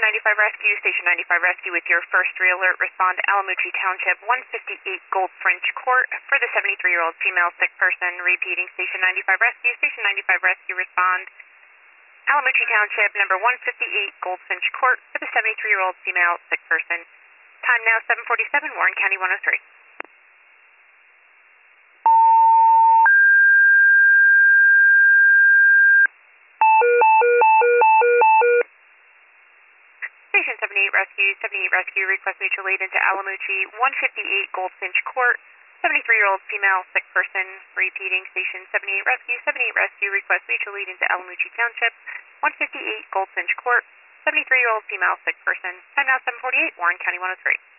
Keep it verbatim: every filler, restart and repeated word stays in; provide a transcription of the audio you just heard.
ninety-five Rescue, Station ninety-five Rescue with your first three alert. Respond to Alamucci Township, one fifty-eight Gold French Court for the seventy-three-year-old female sick person. Repeating, Station ninety-five Rescue, Station ninety-five Rescue, respond. Alamucci Township, number one fifty-eight Gold Finch Court for the seventy-three-year-old female sick person. Time now seven forty-seven, Warren County one oh three. Station seventy-eight Rescue, seventy-eight Rescue, request mutual aid into Alamucci, one fifty-eight Goldfinch Court, seventy-three-year-old female sick person. Repeating, Station seventy-eight Rescue, seventy-eight Rescue, request mutual aid into Alamucci Township, one fifty-eight Goldfinch Court, seventy-three-year-old female sick person. Time now seven forty-eight, Warren County one oh three.